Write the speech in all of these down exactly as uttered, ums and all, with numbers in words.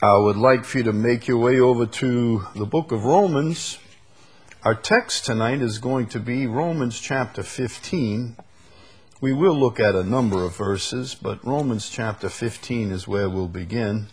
I would like for you to make your way over to the book of Romans. Our text tonight is going to be Romans chapter fifteen. We will look at a number of verses, but Romans chapter fifteen is where we'll begin.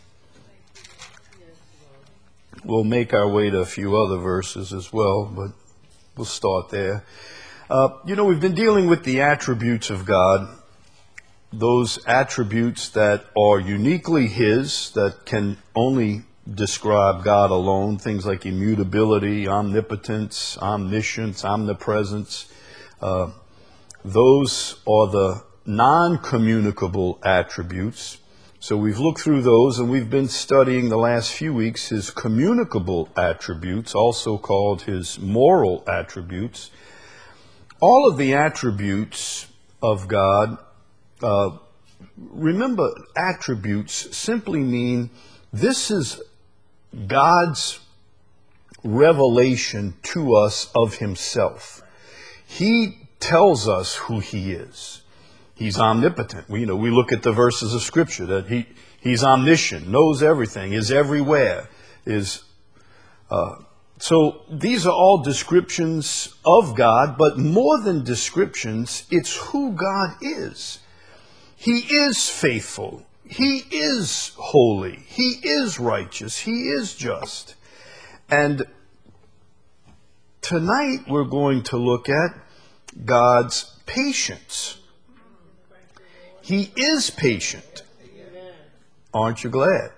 We'll make our way to a few other verses as well, but we'll start there. Uh, you know, we've been dealing with the attributes of God, those attributes that are uniquely His, that can only describe God alone, things like immutability, omnipotence, omniscience, omnipresence. Uh, those are the non-communicable attributes. So we've looked through those, and we've been studying the last few weeks His communicable attributes, also called His moral attributes. All of the attributes of God, uh, remember, attributes simply mean this is God's revelation to us of Himself. He tells us who He is. He's omnipotent. We, you know, we look at the verses of Scripture that he, He's omniscient, knows everything, is everywhere. Is uh, so these are all descriptions of God, but more than descriptions, it's who God is. He is faithful. He is holy. He is righteous. He is just. And tonight we're going to look at God's patience. He is patient. Aren't you glad?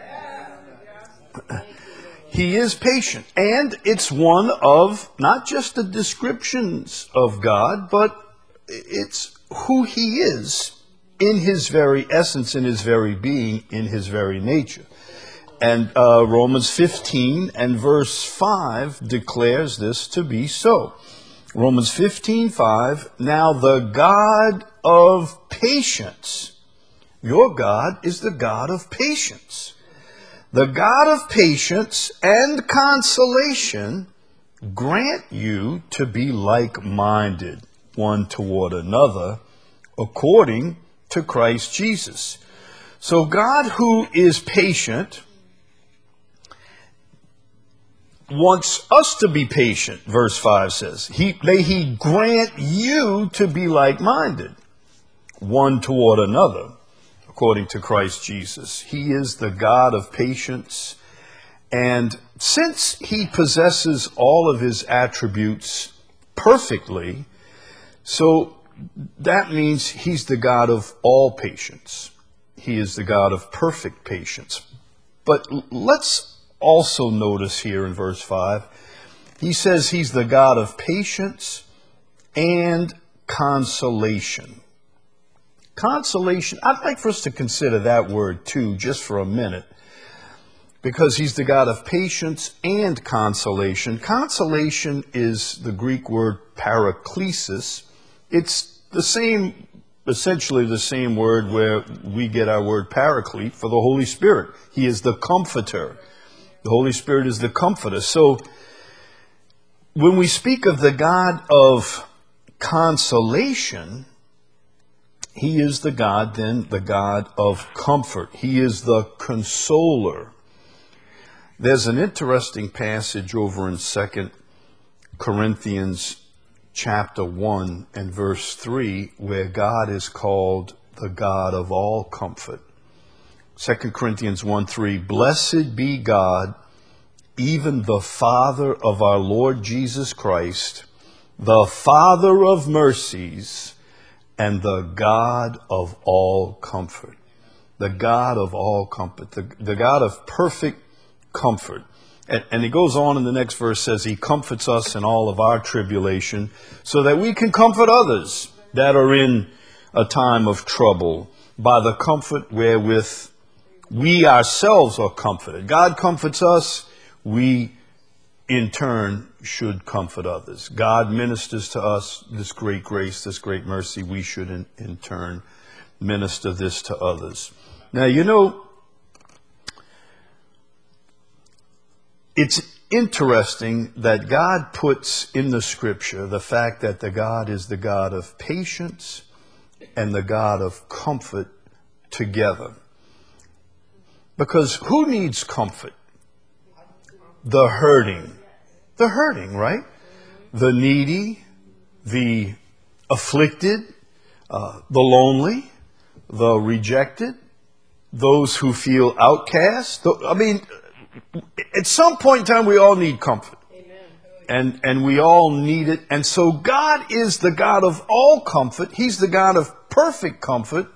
He is patient. And it's one of not just the descriptions of God, but it's who He is in His very essence, in His very being, in His very nature. And uh, Romans fifteen and verse five declares this to be so. Romans fifteen five, now the God of patience, your God is the God of patience. The God of patience and consolation grant you to be like-minded one toward another according to Christ Jesus. So God, who is patient, wants us to be patient, verse five says. He, may He grant you to be like-minded, one toward another, according to Christ Jesus. He is the God of patience, and since He possesses all of His attributes perfectly, so that means He's the God of all patience. He is the God of perfect patience. But let's also notice here in verse five, He says He's the God of patience and consolation. Consolation, I'd like for us to consider that word too, just for a minute, because He's the God of patience and consolation. Consolation is the Greek word paraklesis. It's the same, essentially the same word where we get our word paraclete for the Holy Spirit. He is the comforter. The Holy Spirit is the comforter. So when we speak of the God of consolation, He is the God, then, the God of comfort. He is the consoler. There's an interesting passage over in Second Corinthians chapter one and verse three where God is called the God of all comfort. Second Corinthians one three, blessed be God, even the Father of our Lord Jesus Christ, the Father of mercies, and the God of all comfort. The God of all comfort. The, the God of perfect comfort. And, and he goes on in the next verse, says He comforts us in all of our tribulation so that we can comfort others that are in a time of trouble by the comfort wherewith we ourselves are comforted. God comforts us. We, in turn, should comfort others. God ministers to us this great grace, this great mercy. We should, in, in turn, minister this to others. Now, you know, it's interesting that God puts in the Scripture the fact that the God is the God of patience and the God of comfort together. Because who needs comfort? The hurting. The hurting, right? The needy, the afflicted, uh, the lonely, the rejected, those who feel outcast. I mean, at some point in time, we all need comfort. And, and we all need it. And so God is the God of all comfort. He's the God of perfect comfort.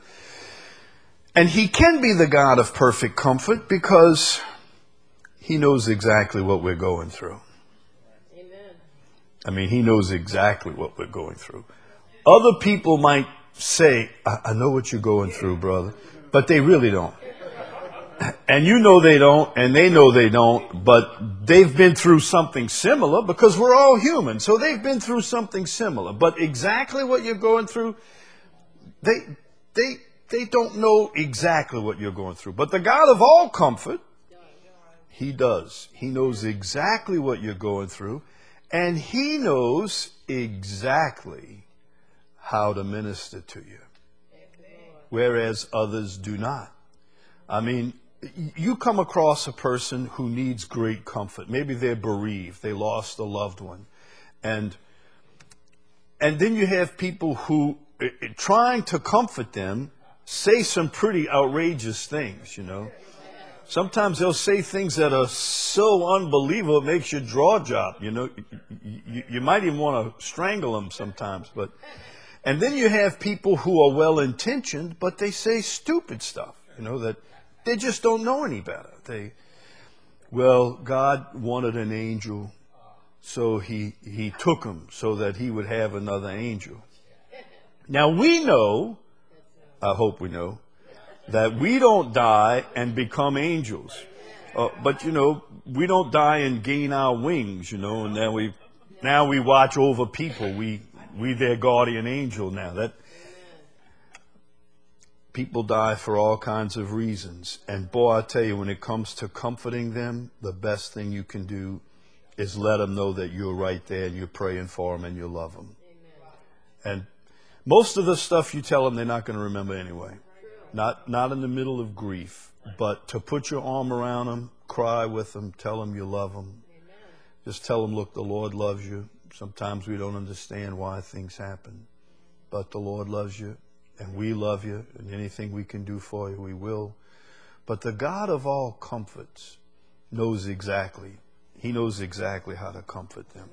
And he can be the God of perfect comfort because he knows exactly what we're going through. Amen. I mean, he knows exactly what we're going through. Other people might say, I, I know what you're going through, brother, but they really don't. And you know they don't, and they know they don't, but they've been through something similar because we're all human. So they've been through something similar. But exactly what you're going through, they, they, they don't know exactly what you're going through. But the God of all comfort, he does. He knows exactly what you're going through, and he knows exactly how to minister to you, whereas others do not. I mean, you come across a person who needs great comfort. Maybe they're bereaved. They lost a loved one. And, and then you have people who, trying to comfort them, say some pretty outrageous things, you know. Sometimes they'll say things that are so unbelievable it makes your jaw drop, you know. You, you might even want to strangle them sometimes. But, and then you have people who are well-intentioned, but they say stupid stuff, you know, that they just don't know any better. They, well, God wanted an angel, so he, he took him so that he would have another angel. Now we know, I hope we know, that we don't die and become angels. Uh, but, you know, we don't die and gain our wings, you know, and then we, now we watch over people. We, we their guardian angel now. That, people die for all kinds of reasons. And boy, I tell you, when it comes to comforting them, the best thing you can do is let them know that you're right there and you're praying for them and you love them. Amen. And most of the stuff you tell them, they're not going to remember anyway. Not, not in the middle of grief, but to put your arm around them, cry with them, tell them you love them. Amen. Just tell them, look, the Lord loves you. Sometimes we don't understand why things happen, but the Lord loves you. And we love you, and anything we can do for you, we will. But the God of all comforts knows exactly. He knows exactly how to comfort them.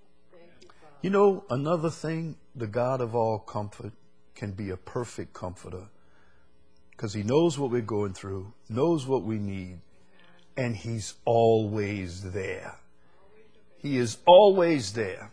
You know, another thing, the God of all comfort can be a perfect comforter because he knows what we're going through, knows what we need, and he's always there. He is always there.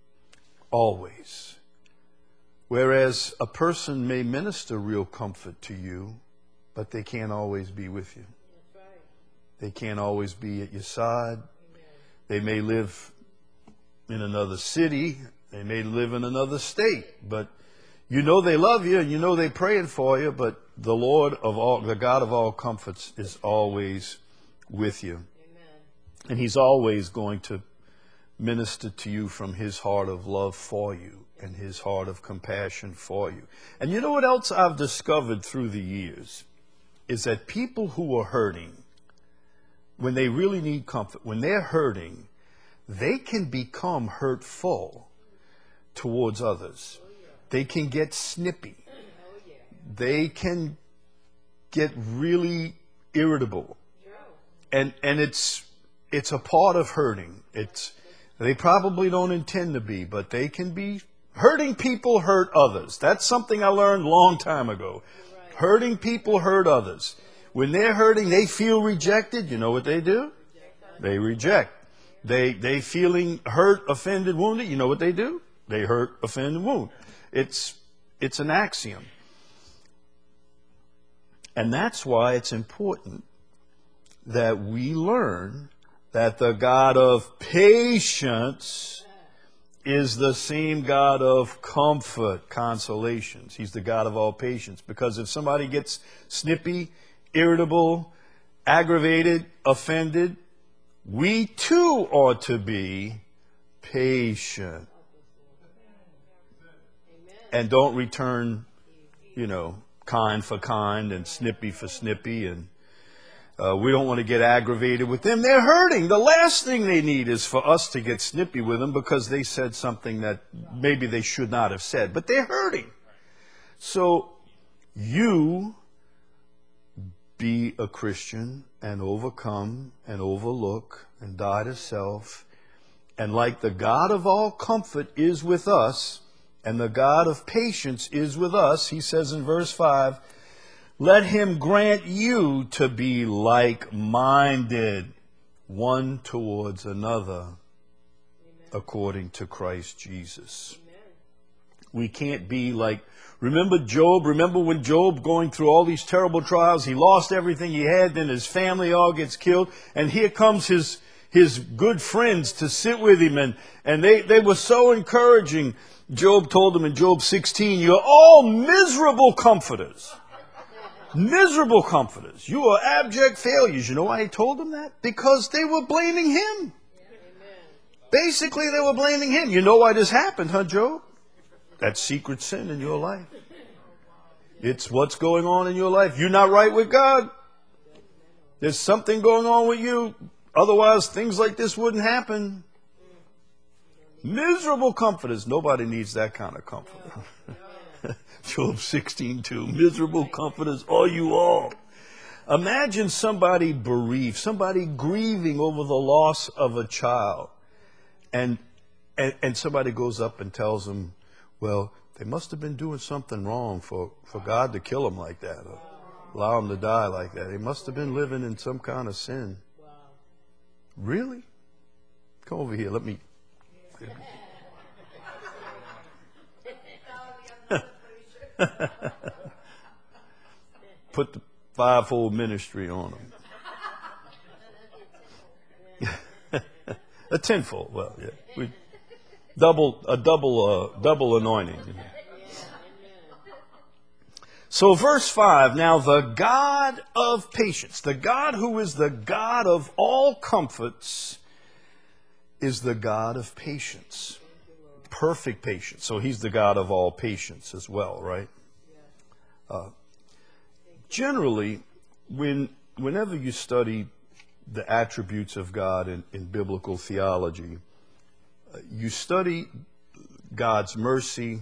Always. Whereas a person may minister real comfort to you, but they can't always be with you. That's right. They can't always be at your side. Amen. They may live in another city. They may live in another state. But you know they love you and you know they're praying for you, but the Lord of all, the God of all comforts is always with you. Amen. And he's always going to minister to you from his heart of love for you and his heart of compassion for you. And you know what else I've discovered through the years is that people who are hurting, when they really need comfort, when they're hurting, they can become hurtful towards others. They can get snippy. They can get really irritable. And and it's it's a part of hurting. It's they probably don't intend to be, but they can be. Hurting people hurt others. That's something I learned a long time ago. Right. Hurting people hurt others. When they're hurting, they feel rejected. You know what they do? Reject. They reject. They they feeling hurt, offended, wounded. You know what they do? They hurt, offend, and wound. It's it's an axiom. And that's why it's important that we learn that the God of patience is the same God of comfort, consolations. He's the God of all patience. Because if somebody gets snippy, irritable, aggravated, offended, we too ought to be patient. And don't return, you know, kind for kind and snippy for snippy. And Uh, we don't want to get aggravated with them. They're hurting. The last thing they need is for us to get snippy with them because they said something that maybe they should not have said. But they're hurting. So you be a Christian and overcome and overlook and die to self. And like the God of all comfort is with us, and the God of patience is with us, he says in verse five, let him grant you to be like-minded, one towards another, Amen. According to Christ Jesus. Amen. We can't be like, remember Job? Remember when Job going through all these terrible trials, he lost everything he had, then his family all gets killed, and here comes his his good friends to sit with him, and, and they, they were so encouraging. Job told them in Job sixteen, you're all miserable comforters. Miserable comforters. You are abject failures. You know why he told them that? Because they were blaming him. Basically, they were blaming him. You know why this happened, huh, Job? That secret sin in your life. It's what's going on in your life. You're not right with God. There's something going on with you. Otherwise, things like this wouldn't happen. Miserable comforters. Nobody needs that kind of comfort. Job sixteen two. Miserable comforters are you all. Imagine somebody bereaved, somebody grieving over the loss of a child. And, and, and somebody goes up and tells them, well, they must have been doing something wrong for, for God to kill them like that, or allow them to die like that. They must have been living in some kind of sin. Really? Come over here. Let me. Put the fivefold ministry on them. A tenfold. Well, yeah. We double a double uh, double anointing. So verse five, now the God of patience, the God who is the God of all comforts, is the God of patience. Perfect patience. So he's the God of all patience as well, right? Uh, generally, when whenever you study the attributes of God in, in biblical theology, uh, you study God's mercy,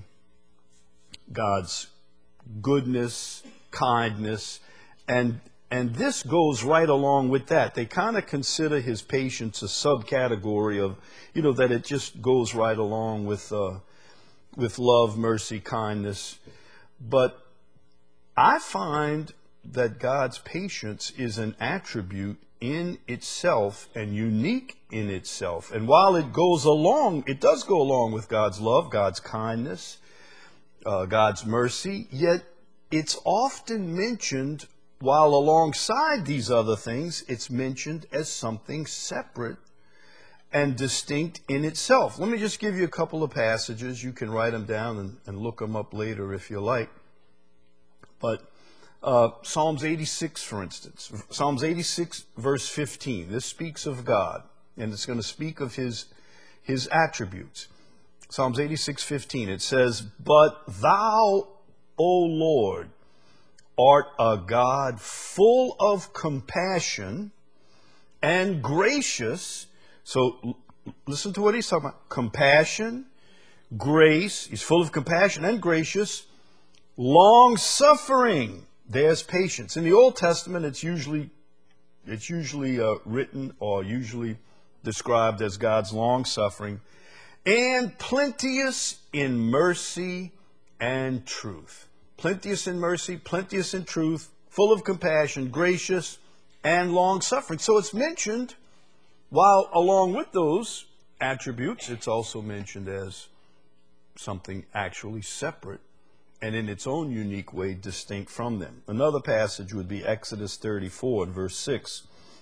God's goodness, kindness, and and this goes right along with that. They kind of consider his patience a subcategory of, you know, that it just goes right along with uh, with love, mercy, kindness. But I find that God's patience is an attribute in itself and unique in itself. And while it goes along, it does go along with God's love, God's kindness, Uh, God's mercy, yet it's often mentioned, while alongside these other things, it's mentioned as something separate and distinct in itself. Let me just give you a couple of passages. You can write them down and, and look them up later if you like. But uh, Psalms eighty-six, for instance. Psalms eighty-six, verse fifteen. This speaks of God, and it's going to speak of his, his attributes. Psalms eighty-six fifteen, it says, but thou, O Lord, art a God full of compassion and gracious. So l- listen to what he's talking about. Compassion, grace. He's full of compassion and gracious. Long-suffering. There's patience. In the Old Testament, it's usually, it's usually uh, written or usually described as God's long-suffering. And plenteous in mercy and truth. Plenteous in mercy, plenteous in truth, full of compassion, gracious, and long-suffering. So it's mentioned, while along with those attributes, it's also mentioned as something actually separate and in its own unique way distinct from them. Another passage would be Exodus thirty-four and verse six.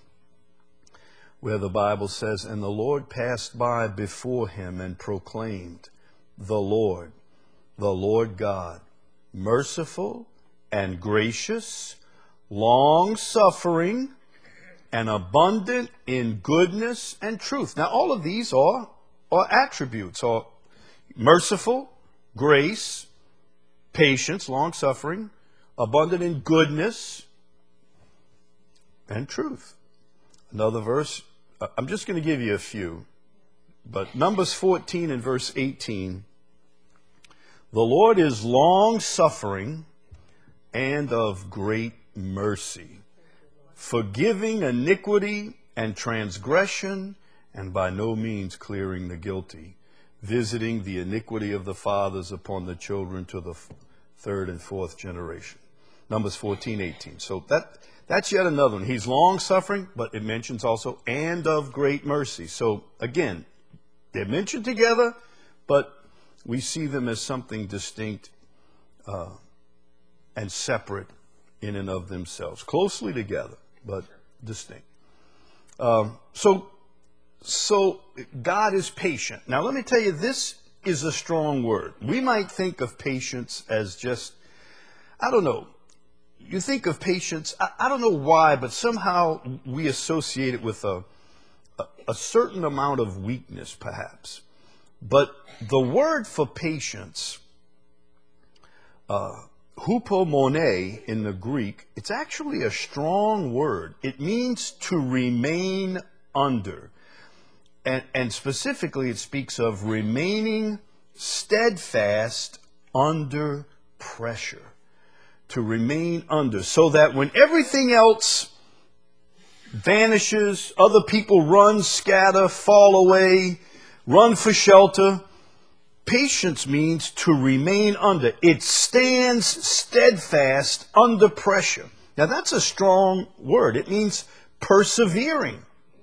Where the Bible says, and the Lord passed by before him and proclaimed, the Lord, the Lord God, merciful and gracious, long-suffering, and abundant in goodness and truth. Now, all of these are, are attributes, are merciful, grace, patience, long-suffering, abundant in goodness, and truth. Another verse, uh, I'm just going to give you a few, but Numbers fourteen and verse eighteen, the Lord is long suffering and of great mercy, forgiving iniquity and transgression, and by no means clearing the guilty, visiting the iniquity of the fathers upon the children to the f- third and fourth generation. Numbers fourteen, eighteen. So that that's yet another one. He's long suffering, but it mentions also and of great mercy. So again, they're mentioned together, but we see them as something distinct uh, and separate in and of themselves, closely together, but distinct. Um, so, so God is patient. Now, let me tell you, this is a strong word. We might think of patience as just, I don't know. You think of patience, I, I don't know why, but somehow we associate it with a, a, a certain amount of weakness, perhaps. But the word for patience, uh, hupomone in the Greek, it's actually a strong word. It means to remain under. And, and specifically, it speaks of remaining steadfast under pressure. To remain under. So that when everything else vanishes, other people run, scatter, fall away, run for shelter, patience means to remain under. It stands steadfast under pressure. Now that's a strong word. It means persevering.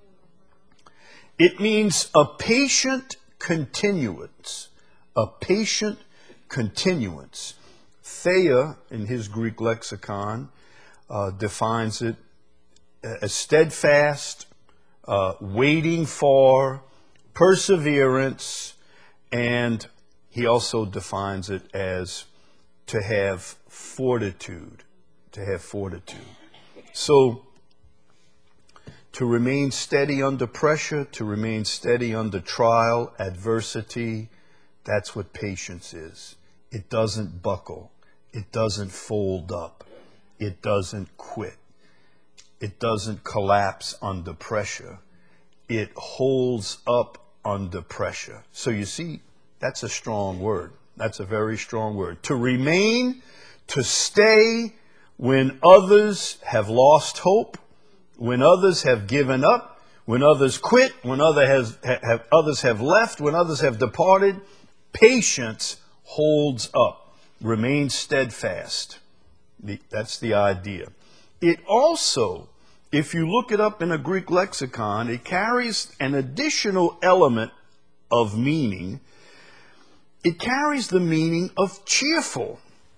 It means a patient continuance. A patient continuance. Thayer, in his Greek lexicon, uh, defines it as steadfast, uh, waiting for, perseverance, and he also defines it as to have fortitude, to have fortitude. So, to remain steady under pressure, to remain steady under trial, adversity, that's what patience is. It doesn't buckle. It doesn't fold up. It doesn't quit. It doesn't collapse under pressure. It holds up under pressure. So you see, that's a strong word. That's a very strong word. To remain, to stay when others have lost hope, when others have given up, when others quit, when other has, have, others have left, when others have departed. Patience holds up. Remain steadfast. The, that's the idea. It also, if you look it up in a Greek lexicon, it carries an additional element of meaning. It carries the meaning of cheerful.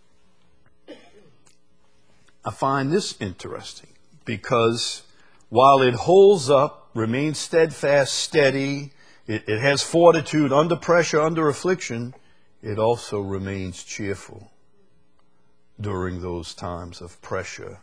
I find this interesting because while it holds up, remains steadfast, steady, it, it has fortitude under pressure, under affliction, it also remains cheerful during those times of pressure.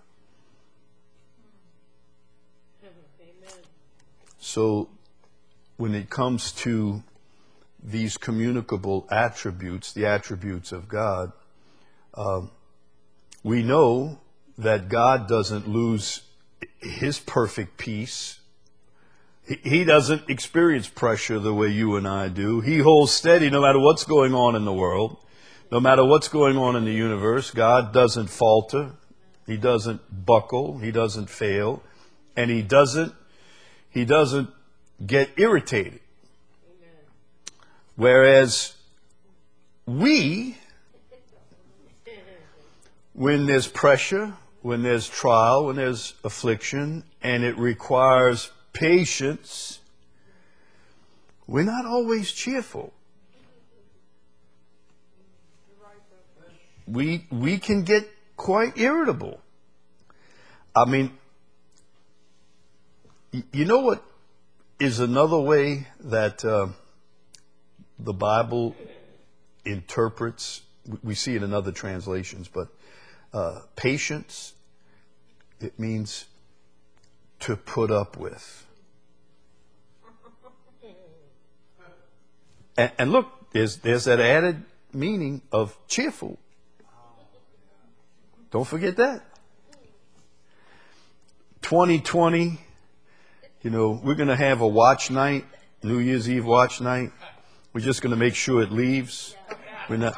Amen. So when it comes to these communicable attributes, the attributes of God, um, we know that God doesn't lose his perfect peace. He doesn't experience pressure the way you and I do. He holds steady no matter what's going on in the world, no matter what's going on in the universe. God doesn't falter. He doesn't buckle. He doesn't fail. And he doesn't, he doesn't get irritated. Amen. Whereas we, when there's pressure, when there's trial, when there's affliction, and it requires patience, we're not always cheerful. We we can get quite irritable. I mean, you know what is another way that uh, the Bible interprets? We see it in other translations, but uh, patience, it means to put up with. And, and look, there's, there's that added meaning of cheerful. Don't forget that. twenty twenty, you know, we're going to have a watch night, New Year's Eve watch night. We're just going to make sure it leaves. We're not.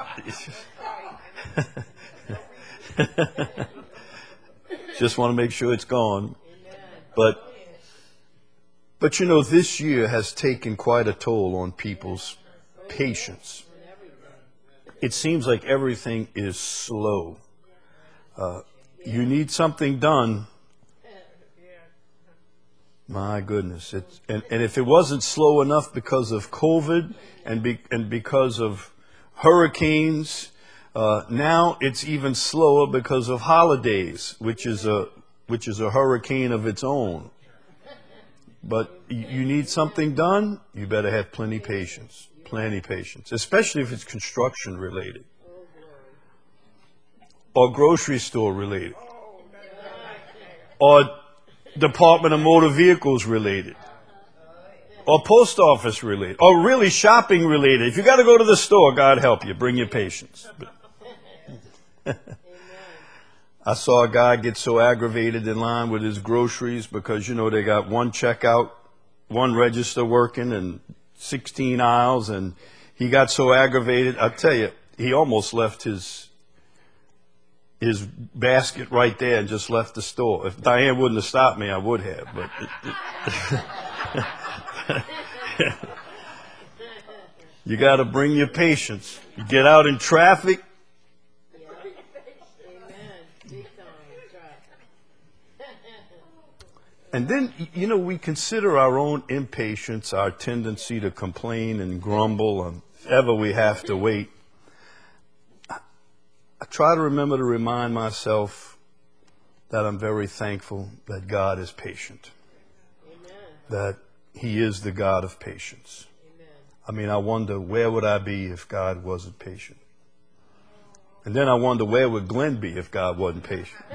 Just want to make sure it's gone. But, but you know, this year has taken quite a toll on people's patience. It seems like everything is slow. Uh, you need something done. My goodness. It's, and, and if it wasn't slow enough because of COVID and, be, and because of hurricanes, uh, now it's even slower because of holidays, which is a which is a hurricane of its own. But you, you need something done, you better have plenty patience. Plenty patience, especially if it's construction related or grocery store related or Department of Motor Vehicles related or post office related or really shopping related. If you got to go to the store, God help you, bring your patience. I saw a guy get so aggravated in line with his groceries because, you know, they got one checkout, one register working and sixteen aisles, and he got so aggravated. I tell you, he almost left his his basket right there and just left the store. If Diane wouldn't have stopped me, I would have. But it, it you got to bring your patience. You get out in traffic. And then, you know, we consider our own impatience, our tendency to complain and grumble, and ever we have to wait. I try to remember to remind myself that I'm very thankful that God is patient, Amen. That He is the God of patience. Amen. I mean, I wonder, where would I be if God wasn't patient? And then I wonder, where would Glenn be if God wasn't patient?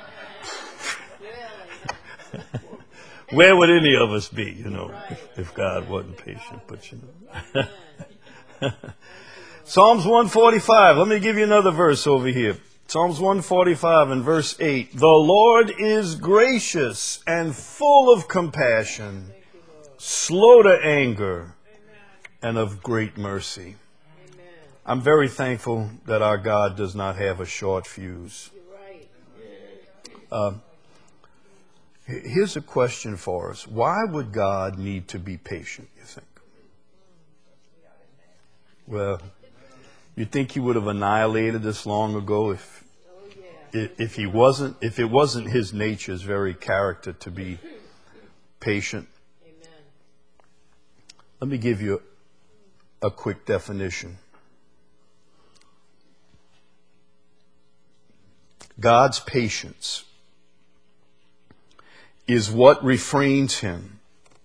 Where would any of us be, you know, if, if God wasn't patient? But, you know. Psalms one forty-five. Let me give you another verse over here. Psalms one forty-five and verse eight. The Lord is gracious and full of compassion, slow to anger, and of great mercy. I'm very thankful that our God does not have a short fuse. Uh, Here's a question for us. Why would God need to be patient, you think? Well, you think He would have annihilated us long ago if, if, if He wasn't, if it wasn't His nature, His very character to be patient? Let me give you a, a quick definition. God's patience is what refrains Him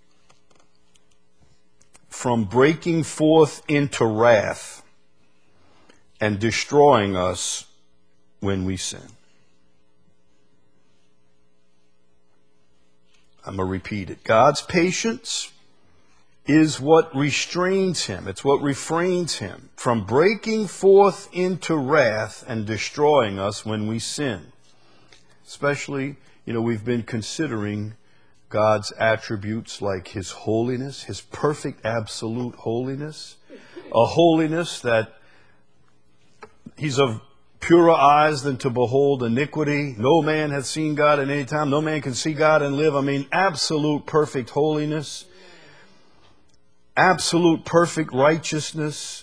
from breaking forth into wrath and destroying us when we sin. I'm going to repeat it. God's patience is what restrains Him. It's what refrains Him from breaking forth into wrath and destroying us when we sin. Especially, you know, we've been considering God's attributes like His holiness, His perfect absolute holiness, a holiness that He's of purer eyes than to behold iniquity. No man hath seen God at any time. No man can see God and live. I mean, absolute perfect holiness, absolute perfect righteousness.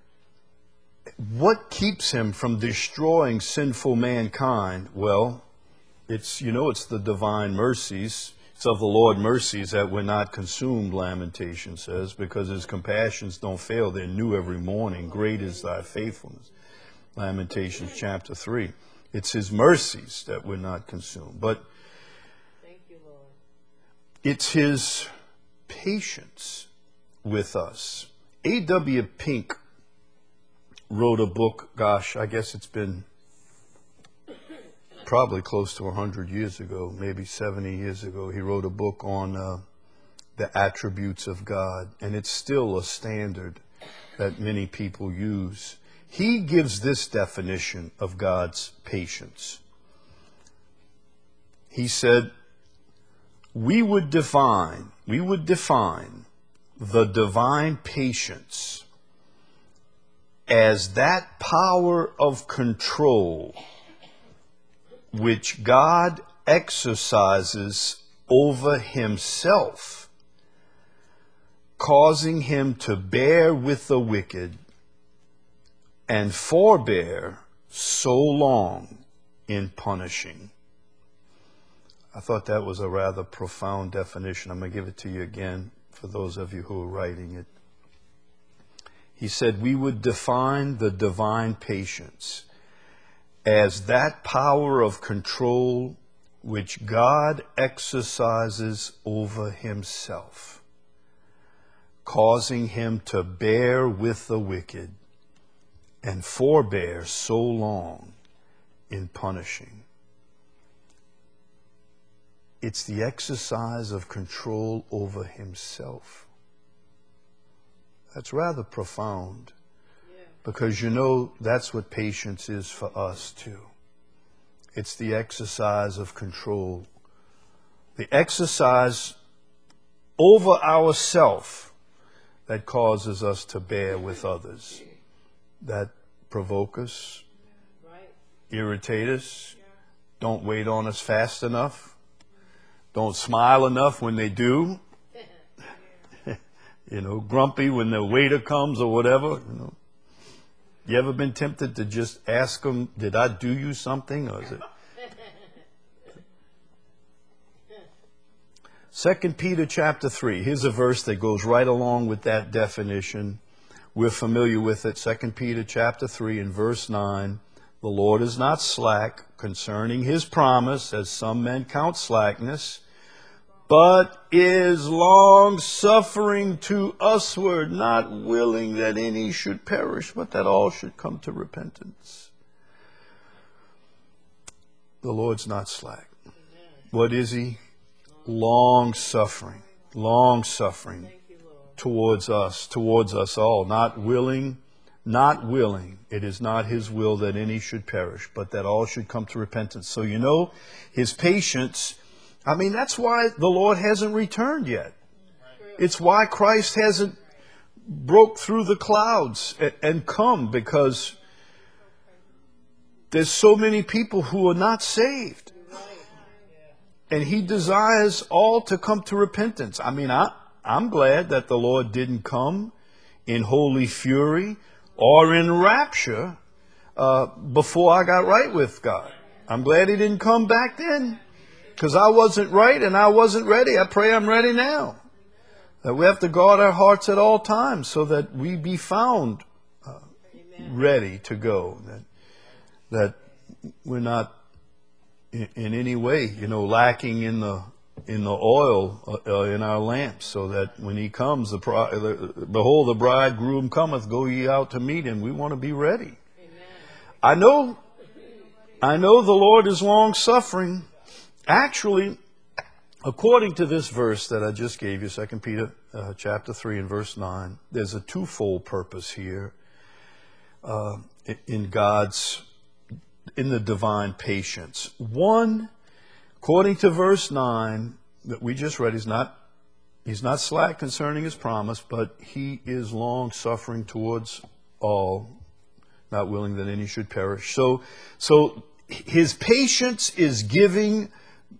What keeps Him from destroying sinful mankind? Well, It's, you know, it's the divine mercies. It's of the Lord mercies that we're not consumed, Lamentation says, because His compassions don't fail. They're new every morning. Great is thy faithfulness. Lamentations chapter three. It's His mercies that we're not consumed. But Thank you, Lord. It's His patience with us. A W Pink wrote a book, gosh, I guess it's been probably close to one hundred years ago, maybe seventy years ago. He wrote a book on uh, the attributes of God, and it's still a standard that many people use. He gives this definition of God's patience. He said, we would define, we would define the divine patience as that power of control which God exercises over himself, causing him to bear with the wicked and forbear so long in punishing. I thought that was a rather profound definition. I'm going to give it to you again for those of you who are writing it. He said we would define the divine patience as that power of control which God exercises over himself, causing him to bear with the wicked and forbear so long in punishing. It's the exercise of control over himself. That's rather profound, because you know that's what patience is for us too. It's the exercise of control, the exercise over ourself that causes us to bear with others, that provoke us, irritate us, don't wait on us fast enough, don't smile enough when they do, you know, grumpy when the waiter comes or whatever. You know, you ever been tempted to just ask them, "Did I do you something?" Or is it? Second Peter chapter three. Here's a verse that goes right along with that definition. We're familiar with it. Second Peter chapter three and verse nine. The Lord is not slack concerning his promise, as some men count slackness, but is long-suffering to usward, not willing that any should perish, but that all should come to repentance. The Lord's not slack. What is he? Long-suffering. Long-suffering towards us, towards us all. Not willing, not willing. It is not his will that any should perish, but that all should come to repentance. So you know, his patience, I mean, that's why the Lord hasn't returned yet. It's why Christ hasn't broke through the clouds and come, because there's so many people who are not saved. And he desires all to come to repentance. I mean, I, I'm glad that the Lord didn't come in holy fury or in rapture uh, before I got right with God. I'm glad he didn't come back then, because I wasn't right and I wasn't ready. I pray I'm ready now. That we have to guard our hearts at all times so that we be found uh, ready to go. That, that we're not in, in any way, you know, lacking in the in the oil uh, in our lamps, so that when he comes, the, the behold, the bridegroom cometh, go ye out to meet him. We want to be ready. Amen. I know, I know the Lord is long suffering. Actually, according to this verse that I just gave you, Second Peter uh, chapter three and verse nine, there's a twofold purpose here uh, in God's, in the divine patience. One, according to verse nine that we just read, he's not, he's not slack concerning his promise, but he is long suffering towards all, not willing that any should perish. So, so his patience is giving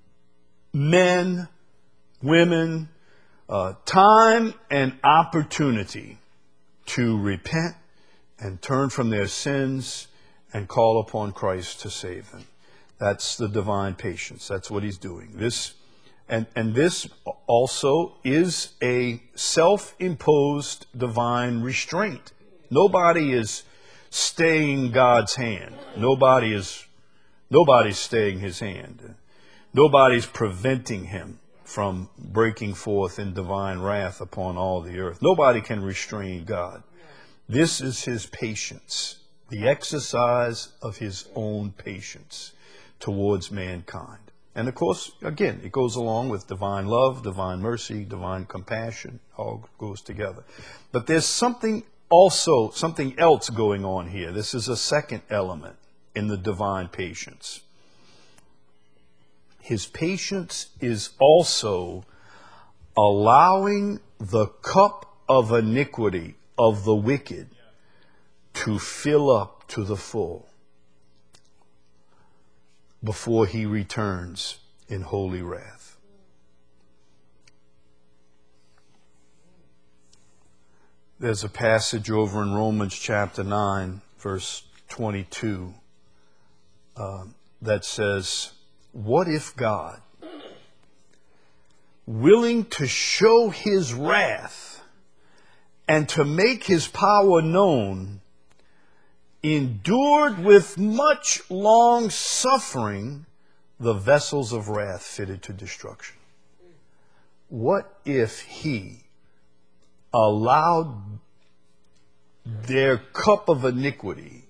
men, women, uh, time and opportunity to repent and turn from their sins and call upon Christ to save them. That's the divine patience. That's what he's doing. This, and, and this also is a self-imposed divine restraint. Nobody is staying God's hand. Nobody is, nobody's staying his hand. Nobody's preventing him from breaking forth in divine wrath upon all the earth. Nobody can restrain God. This is his patience, the exercise of his own patience towards mankind. And of course, again, it goes along with divine love, divine mercy, divine compassion, all goes together. But there's something also, something else going on here. This is a second element in the divine patience. His patience is also allowing the cup of iniquity of the wicked to fill up to the full before he returns in holy wrath. There's a passage over in Romans chapter nine, verse twenty-two, uh, that says, what if God, willing to show his wrath and to make his power known, endured with much long suffering the vessels of wrath fitted to destruction? What if he allowed their cup of iniquity,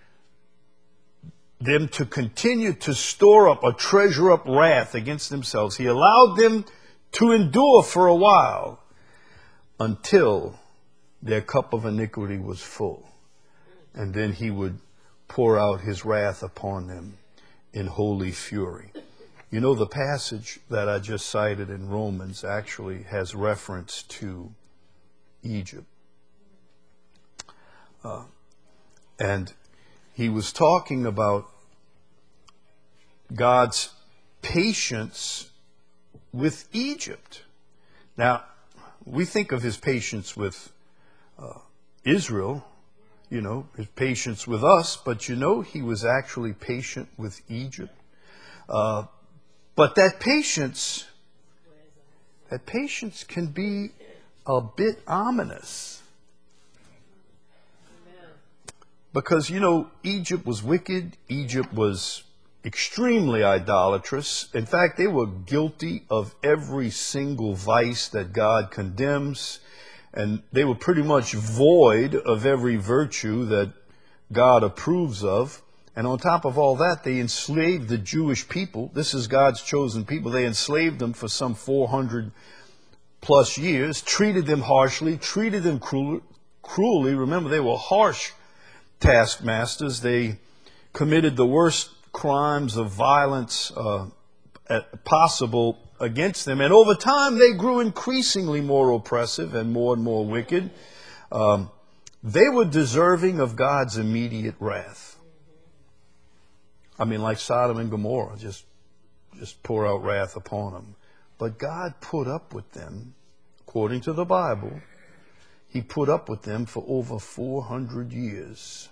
them to continue to store up or treasure up wrath against themselves? He allowed them to endure for a while until their cup of iniquity was full. And then he would pour out his wrath upon them in holy fury. You know, the passage that I just cited in Romans actually has reference to Egypt. Uh, and he was talking about God's patience with Egypt. Now, we think of his patience with uh, Israel, you know, his patience with us, but you know, he was actually patient with Egypt. Uh, but that patience, that patience can be a bit ominous. Because, you know, Egypt was wicked. Egypt was extremely idolatrous. In fact, they were guilty of every single vice that God condemns. And they were pretty much void of every virtue that God approves of. And on top of all that, they enslaved the Jewish people. This is God's chosen people. They enslaved them for some four hundred plus years, treated them harshly, treated them cruel, cruelly. Remember, they were harsh taskmasters. They committed the worst crimes of violence uh, possible against them. And over time, they grew increasingly more oppressive and more and more wicked. Um, they were deserving of God's immediate wrath. I mean, like Sodom and Gomorrah, just, just pour out wrath upon them. But God put up with them, according to the Bible. He put up with them for over four hundred years.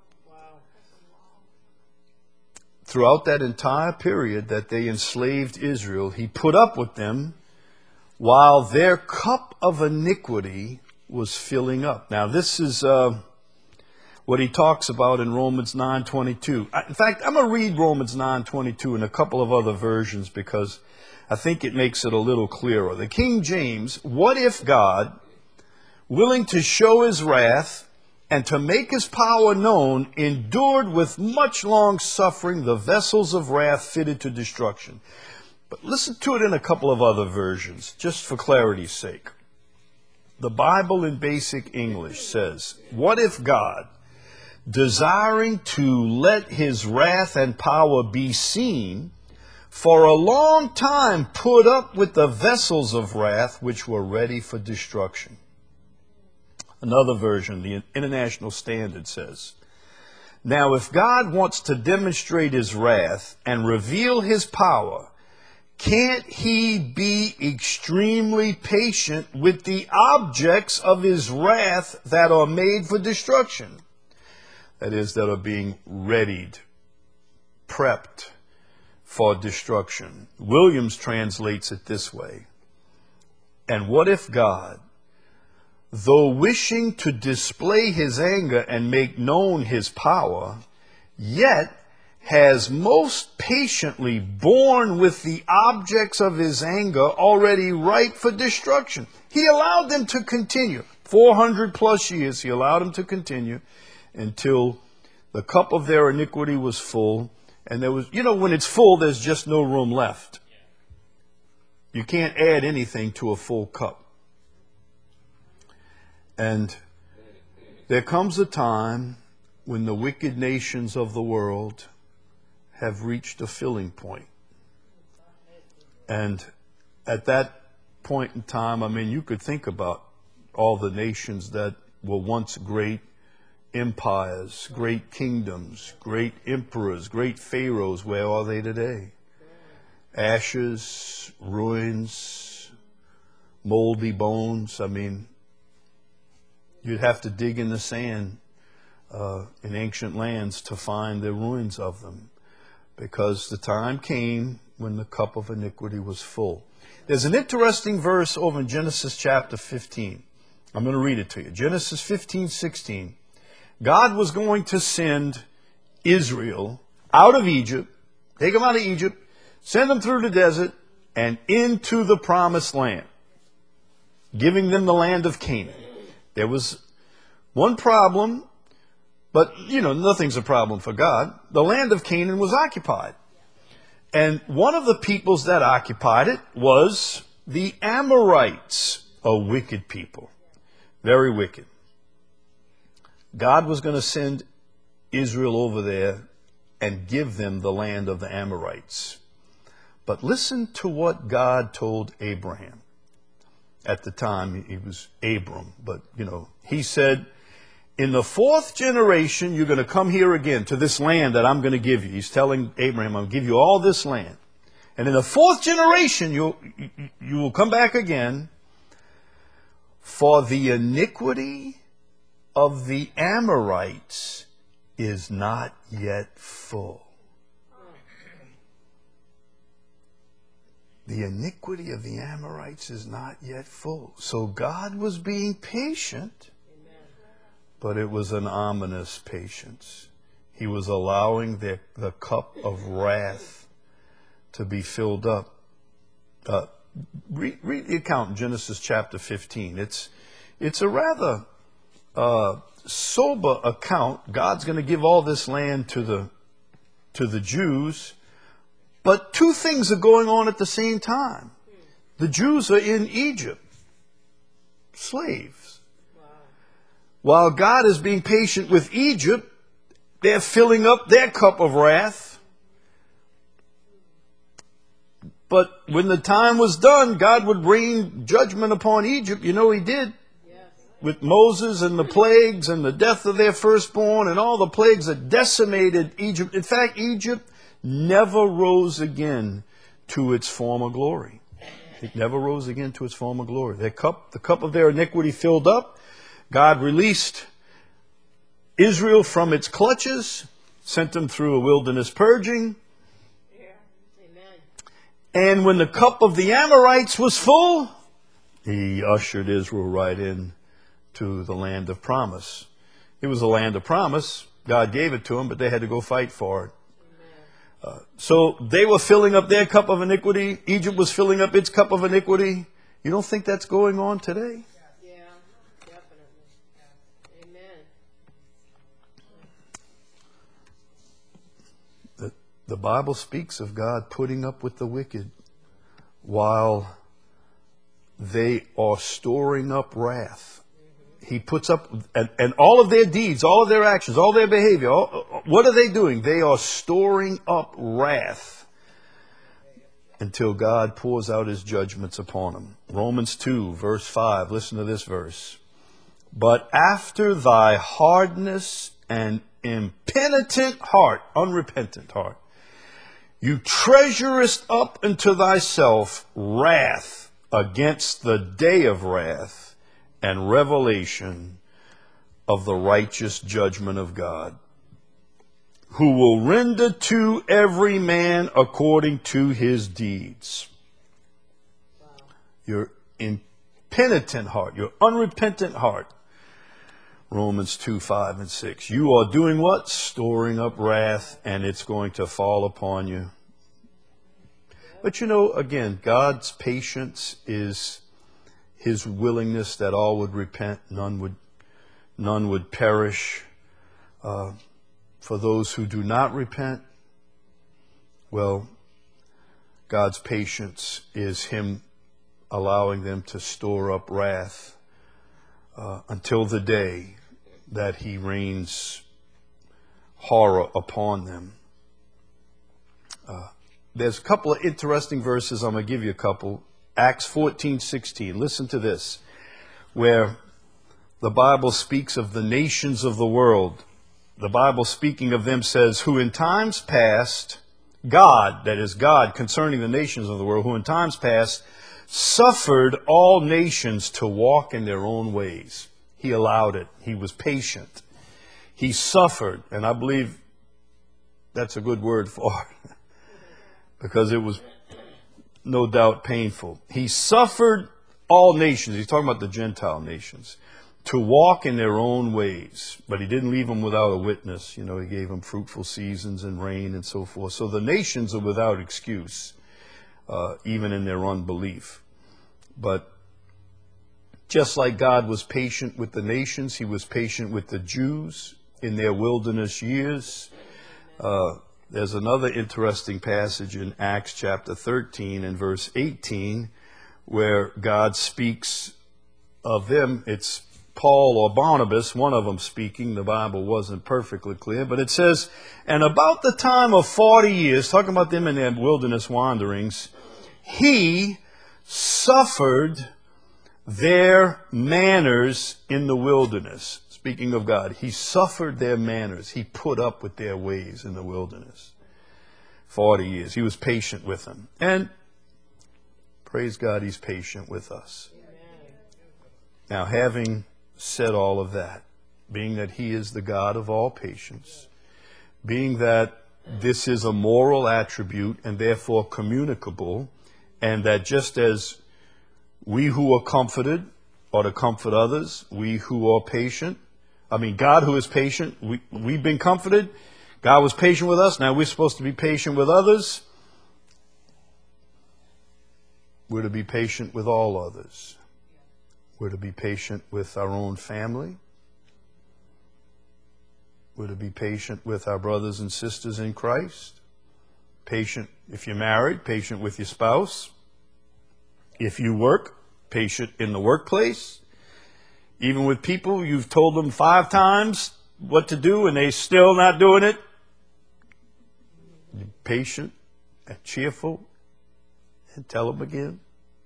Throughout that entire period that they enslaved Israel, he put up with them while their cup of iniquity was filling up. Now, this is uh, what he talks about in Romans nine twenty-two. In fact, I'm going to read Romans nine twenty-two in a couple of other versions because I think it makes it a little clearer. The King James, what if God, willing to show his wrath and to make his power known, endured with much long suffering the vessels of wrath fitted to destruction? But listen to it in a couple of other versions, just for clarity's sake. The Bible in basic English says, what if God, desiring to let his wrath and power be seen, for a long time put up with the vessels of wrath which were ready for destruction? Another version, the International Standard, says, now if God wants to demonstrate his wrath and reveal his power, can't he be extremely patient with the objects of his wrath that are made for destruction? That is, that are being readied, prepped for destruction. Williams translates it this way. And what if God, though wishing to display his anger and make known his power, yet has most patiently borne with the objects of his anger already ripe for destruction? He allowed them to continue. four hundred plus years, he allowed them to continue until the cup of their iniquity was full. And there was, you know, when it's full, there's just no room left. You can't add anything to a full cup. And there comes a time when the wicked nations of the world have reached a filling point. And at that point in time, I mean, you could think about all the nations that were once great empires, great kingdoms, great emperors, great pharaohs. Where are they today? Ashes, ruins, moldy bones. I mean, you'd have to dig in the sand uh, in ancient lands to find the ruins of them, because the time came when the cup of iniquity was full. There's an interesting verse over in Genesis chapter fifteen. I'm going to read it to you. Genesis fifteen sixteen. God was going to send Israel out of Egypt, take them out of Egypt, send them through the desert and into the promised land, giving them the land of Canaan. There was one problem, but, you know, nothing's a problem for God. The land of Canaan was occupied. And one of the peoples that occupied it was the Amorites, a wicked people, very wicked. God was going to send Israel over there and give them the land of the Amorites. But listen to what God told Abraham. At the time, he was Abram, but, you know, he said, in the fourth generation, you're going to come here again to this land that I'm going to give you. He's telling Abraham, I'll give you all this land. And in the fourth generation, you'll, you will come back again, for the iniquity of the Amorites is not yet full. The iniquity of the Amorites is not yet full. So God was being patient, but it was an ominous patience. He was allowing the, the cup of wrath to be filled up. Uh, read, read the account in Genesis chapter fifteen. It's, it's a rather uh, sober account. God's going to give all this land to the, to the Jews. But two things are going on at the same time. The Jews are in Egypt, slaves. While God is being patient with Egypt, they're filling up their cup of wrath. But when the time was done, God would rain judgment upon Egypt. You know he did. With Moses and the plagues and the death of their firstborn and all the plagues that decimated Egypt. In fact, Egypt never rose again to its former glory. It never rose again to its former glory. Their cup, the cup of their iniquity filled up. God released Israel from its clutches, sent them through a wilderness purging. Yeah. Amen. And when the cup of the Amorites was full, he ushered Israel right in to the land of promise. It was a land of promise. God gave it to them, but they had to go fight for it. Uh, so they were filling up their cup of iniquity. Egypt was filling up its cup of iniquity. You don't think that's going on today? Yeah, definitely. Amen. The, the Bible speaks of God putting up with the wicked while they are storing up wrath. He puts up, and, and all of their deeds, all of their actions, all their behavior, all, what are they doing? They are storing up wrath until God pours out his judgments upon them. Romans two, verse five, listen to this verse. But after thy hardness and impenitent heart, unrepentant heart, you treasurest up unto thyself wrath against the day of wrath and revelation of the righteous judgment of God, who will render to every man according to his deeds. Wow. Your impenitent heart, your unrepentant heart. Romans two, five, and six. You are doing what? Storing up wrath, and it's going to fall upon you. But you know, again, God's patience is his willingness that all would repent, none would, none would perish. Uh, for those who do not repent, well, God's patience is him allowing them to store up wrath uh, until the day that he rains horror upon them. Uh, there's a couple of interesting verses. I'm going to give you a couple. Acts fourteen sixteen. Listen to this, where the Bible speaks of the nations of the world. The Bible, speaking of them, says, who in times past, God, that is God concerning the nations of the world, who in times past suffered all nations to walk in their own ways. He allowed it. He was patient. He suffered, and I believe that's a good word for it, because it was no doubt painful. He suffered all nations. He's talking about the Gentile nations, to walk in their own ways. But he didn't leave them without a witness. You know, he gave them fruitful seasons and rain and so forth. So the nations are without excuse, uh, even in their unbelief. But just like God was patient with the nations, he was patient with the Jews in their wilderness years. Uh, there's another interesting passage in Acts chapter thirteen and verse eighteen, where God speaks of them. It's Paul or Barnabas, one of them speaking. The Bible wasn't perfectly clear, but it says, and about the time of forty years, talking about them in their wilderness wanderings, he suffered their manners in the wilderness. Speaking of God, he suffered their manners. He put up with their ways in the wilderness. forty years. He was patient with them. And praise God, he's patient with us. Now, having said all of that, being that he is the God of all patience, being that this is a moral attribute and therefore communicable, and that just as we who are comforted are to comfort others, we who are patient, I mean, God who is patient, we, we've been comforted. God was patient with us. Now we're supposed to be patient with others. We're to be patient with all others. We're to be patient with our own family. We're to be patient with our brothers and sisters in Christ. Patient if you're married, patient with your spouse. If you work, patient in the workplace. Even with people you've told them five times what to do and they're still not doing it. Be patient and cheerful and tell them again.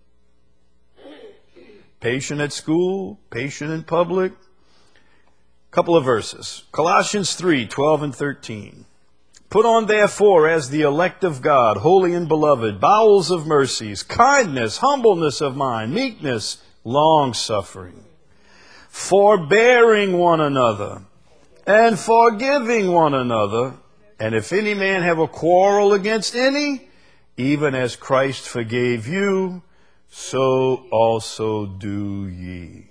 Patient at school, patient in public. Couple of verses. Colossians three, twelve and thirteen. Put on therefore as the elect of God, holy and beloved, bowels of mercies, kindness, humbleness of mind, meekness, long-suffering, forbearing one another, and forgiving one another. And if any man have a quarrel against any, even as Christ forgave you, so also do ye.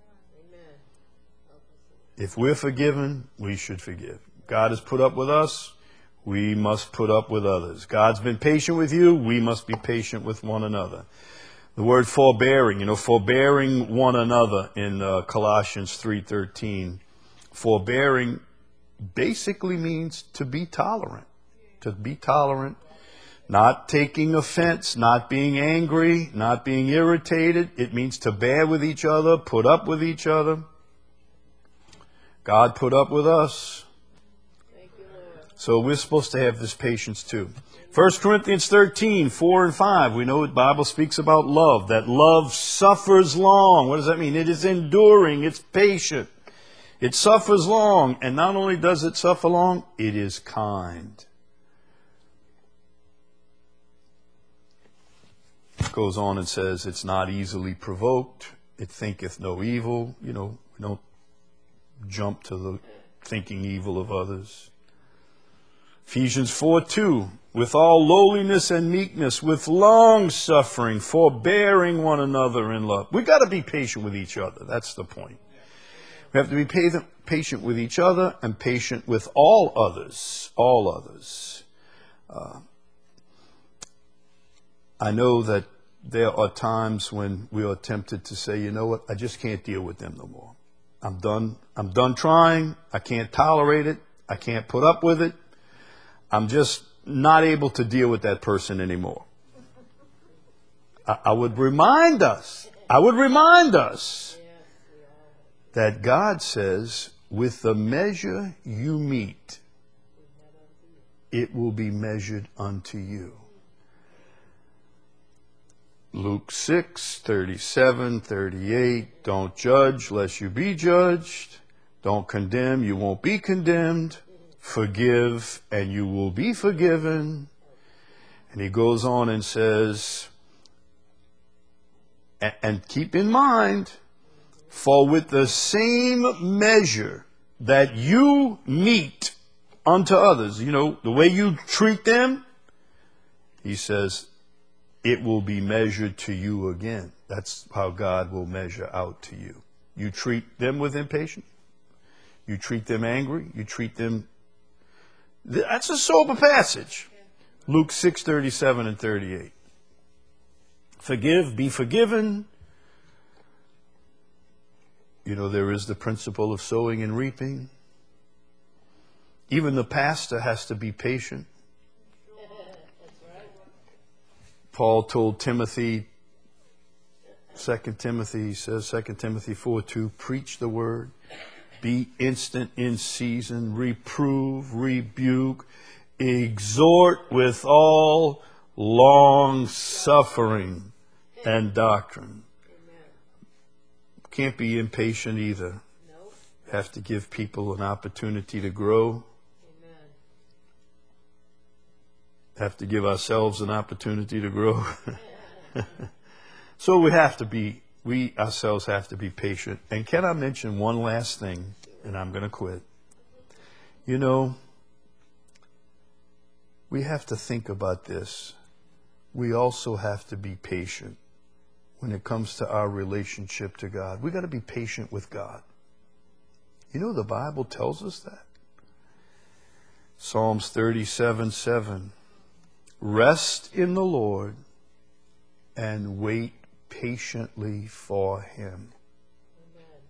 If we're forgiven, we should forgive. God has put up with us. We must put up with others. God's been patient with you. We must be patient with one another. The word forbearing, you know, forbearing one another in uh, Colossians three thirteen. Forbearing basically means to be tolerant. To be tolerant. Not taking offense, not being angry, not being irritated. It means to bear with each other, put up with each other. God put up with us. Thank you, Lord. So we're supposed to have this patience too. First Corinthians thirteen, four and five. We know the Bible speaks about love, that love suffers long. What does that mean? It is enduring. It's patient. It suffers long. And not only does it suffer long, it is kind. It goes on and says, it's not easily provoked. It thinketh no evil. You know, we don't jump to the thinking evil of others. Ephesians four two, with all lowliness and meekness, with long suffering, forbearing one another in love. We've got to be patient with each other. That's the point. We have to be patient with each other and patient with all others. All others. Uh, I know that there are times when we are tempted to say, you know what, I just can't deal with them no more. I'm done. I'm done trying. I can't tolerate it. I can't put up with it. I'm just not able to deal with that person anymore. I, I would remind us, I would remind us that God says, with the measure you meet, it will be measured unto you. Luke six, thirty-seven, thirty-eight, don't judge lest you be judged. Don't condemn, you won't be condemned. Forgive, and you will be forgiven. And he goes on and says, and, and keep in mind, for with the same measure that you meet unto others, you know, the way you treat them, he says, it will be measured to you again. That's how God will measure out to you. You treat them with impatience. You treat them angry. You treat them... That's a sober passage. Luke six, thirty-seven and thirty-eight. Forgive, be forgiven. You know, there is the principle of sowing and reaping. Even the pastor has to be patient. Paul told Timothy, Second Timothy, he says, Second Timothy four two, preach the word, be instant in season, reprove, rebuke, exhort with all long suffering and doctrine. Can't be impatient either. Have to give people an opportunity to grow. Have to give ourselves an opportunity to grow. So we have to be, we ourselves have to be patient. And can I mention one last thing, and I'm going to quit. You know, we have to think about this. We also have to be patient when it comes to our relationship to God. We got to be patient with God. You know, the Bible tells us that. Psalms thirty-seven seven. Rest in the Lord and wait patiently for him. Amen.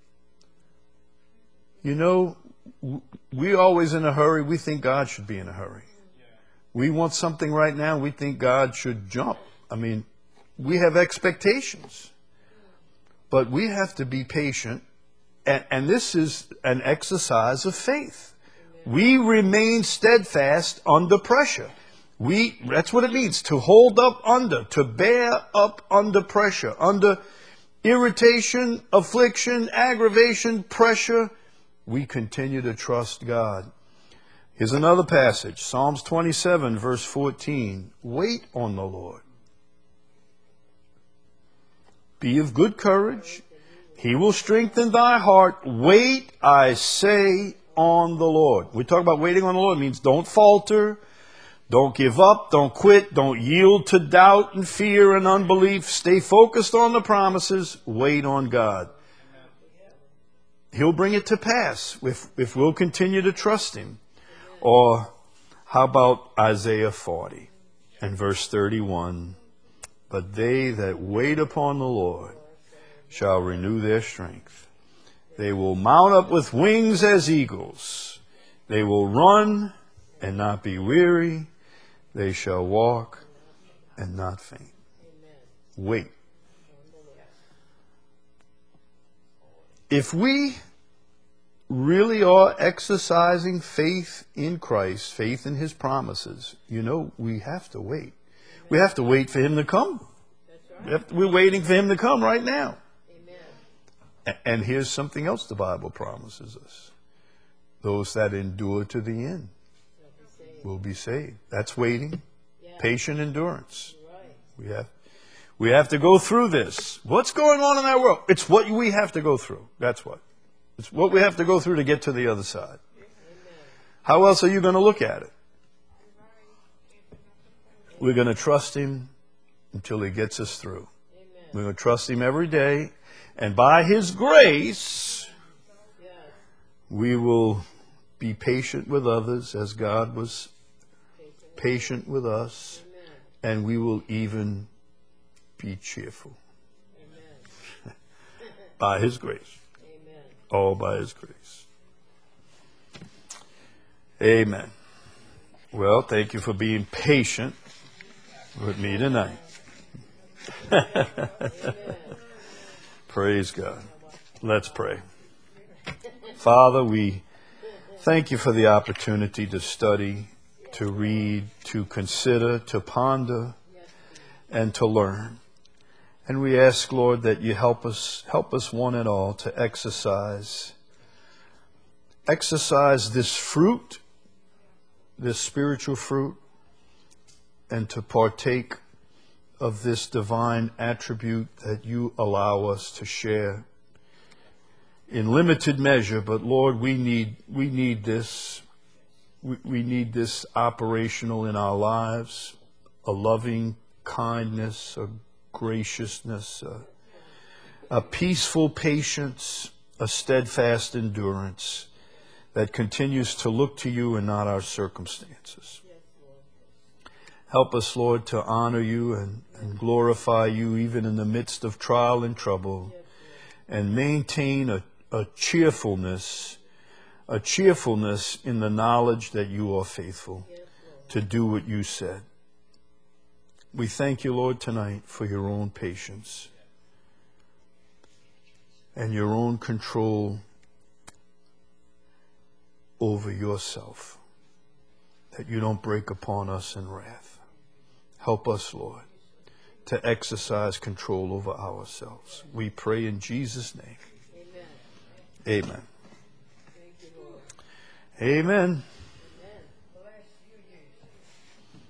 You know, we're always in a hurry. We think God should be in a hurry. Yeah. We want something right now. We think God should jump. I mean, we have expectations. But we have to be patient. And, and this is an exercise of faith. Amen. We remain steadfast under pressure. We, that's what it means, to hold up under, to bear up under pressure, under irritation, affliction, aggravation, pressure. We continue to trust God. Here's another passage, Psalms twenty-seven, verse fourteen. Wait on the Lord. Be of good courage. He will strengthen thy heart. Wait, I say, on the Lord. We talk about waiting on the Lord. It means don't falter. Don't give up, don't quit, don't yield to doubt and fear and unbelief. Stay focused on the promises. Wait on God. He'll bring it to pass if, if we'll continue to trust him. Or how about Isaiah forty and verse thirty-one? But they that wait upon the Lord shall renew their strength. They will mount up with wings as eagles. They will run and not be weary. They shall walk and not faint. Amen. Wait. If we really are exercising faith in Christ, faith in his promises, you know, we have to wait. Amen. We have to wait for him to come. That's right. We have to, we're waiting for him to come right now. Amen. And here's something else the Bible promises us. Those that endure to the end will be saved. That's waiting. Yeah. Patient endurance. Right. We have we have to go through this. What's going on in our world? It's what we have to go through. That's what. It's what we have to go through to get to the other side. Amen. How else are you going to look at it? We're going to trust him until he gets us through. Amen. We're going to trust him every day. And by his grace, yes, we will be patient with others as God was patient with us. Amen. And we will even be cheerful. Amen. By his grace. Amen. All by his grace. Amen. Well, thank you for being patient with me tonight. Praise God. Let's pray. Father, we thank you for the opportunity to study, to read, to consider, to ponder, and to learn. And we ask, Lord, that you help us, help us one and all to exercise, exercise this fruit, this spiritual fruit, and to partake of this divine attribute that you allow us to share in limited measure. But Lord, we need, we need this. We, we need this operational in our lives, a loving kindness, a graciousness, a, a peaceful patience, a steadfast endurance that continues to look to you and not our circumstances. Help us, Lord, to honor you and, and glorify you even in the midst of trial and trouble, and maintain a, a cheerfulness, a cheerfulness in the knowledge that you are faithful to do what you said. We thank you, Lord, tonight for your own patience and your own control over yourself, that you don't break upon us in wrath. Help us, Lord, to exercise control over ourselves. We pray in Jesus' name. Amen. Amen. Amen.